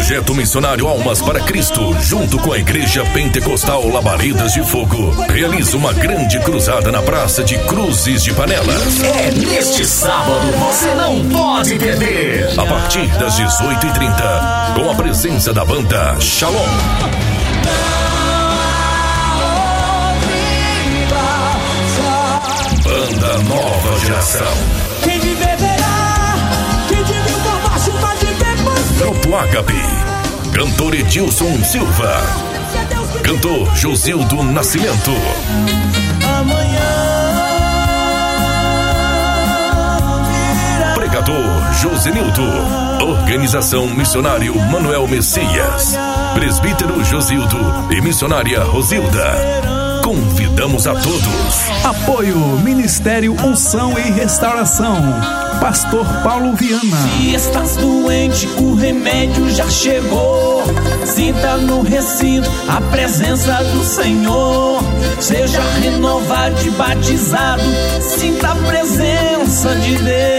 Projeto Missionário Almas para Cristo, junto com a Igreja Pentecostal Labaredas de Fogo, realiza uma grande cruzada na Praça de Cruzes de Panelas. É neste sábado, você não pode perder. A partir das 18h30, com a presença da banda Shalom. Banda Nova Geração. Quem viver verá, quem vive por baixo vai viver por cima. Grupo Ágape. Cantor Edilson Silva. Cantor Josildo Nascimento. Pregador Josenildo. Organização Missionário Manuel Messias. Presbítero Josildo e missionária Rosilda. Convidamos a todos. Apoio Ministério Unção e Restauração. Pastor Paulo Viana. Se estás doente, o remédio já chegou. Sinta no recinto a presença do Senhor. Seja renovado e batizado. Sinta a presença de Deus.